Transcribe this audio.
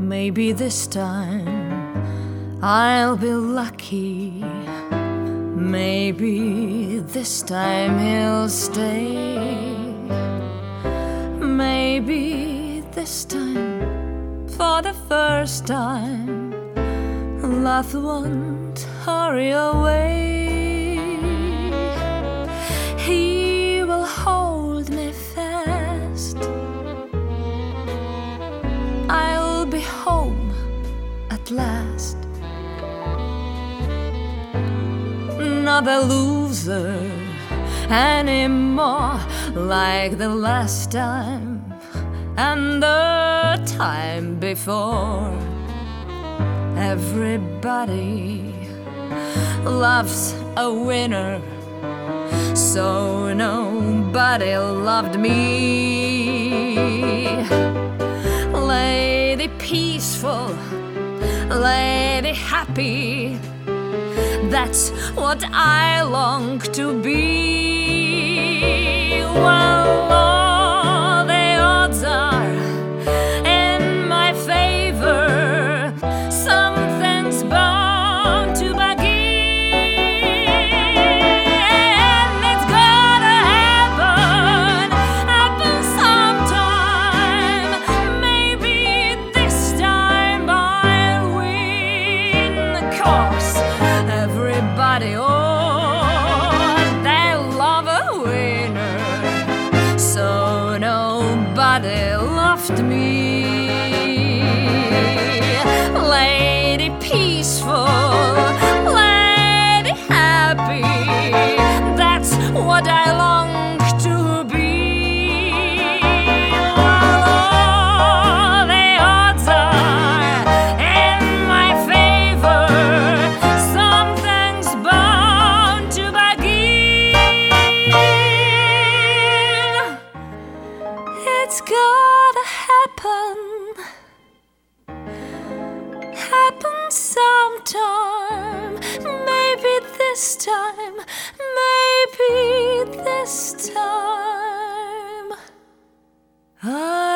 Maybe this time I'll be lucky. Maybe this time he'll stay. Maybe this time, for the first time, love won't hurry away. He will hold me fast. I'll be home at last. Not a loser anymore, like the last time and the time before. Everybody loves a winner, so nobody loved me. Lady peaceful, lady happy, that's what I long to be. Well, all the odds are in my favor. Something's bound to begin, and it's gonna happen sometime. Maybe this time I'll win. Of course, everybody, oh, they love a winner, so nobody loved me. Lady peaceful, lady happy, that's what I long to be. All the odds are in my favor. Something's bound to begin. It's gotta happen sometime. Maybe this time, maybe this time